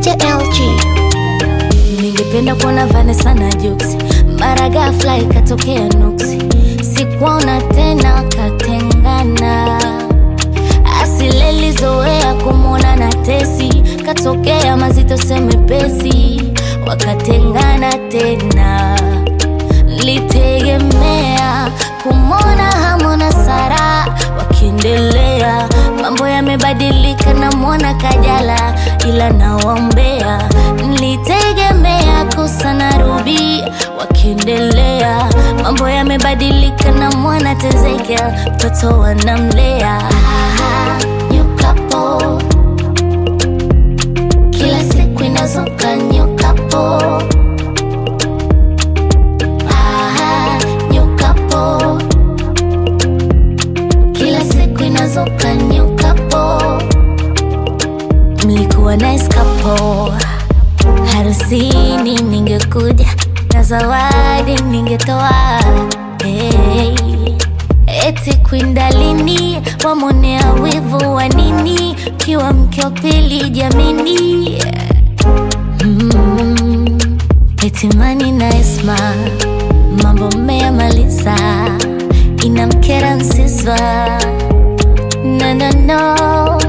Mr. LG. Ningependa kuona Vanessa na Jux, mara ghafla ikatokea nuksi, sikuona tena katengana. Asileli zoea kumwona na Tesi, katokea mazito semepesi, wakatengana tena. Litegemea kumwona Hamu na Sara wakiendelea, mambo yamebadilika na mwona Kajala, ila nawaombea. Nilitegemea Kosa na Ruby wakiendelea, mambo yamebadilika na mwana Tezekia, mtoto wanamlea. New couple, kila siku inazuka new couple. New couple, kila siku inazuka new couple. Mlikuwa nice couple, harusini ningekuja na zawadi ningetoa. Hey, eti kwindalini wamonea wivu wa nini, kiwa mke wa pili jamini. Eti Mani na Esma mambo mmeyamaliza, inamkera Nsiswa. No, no, no.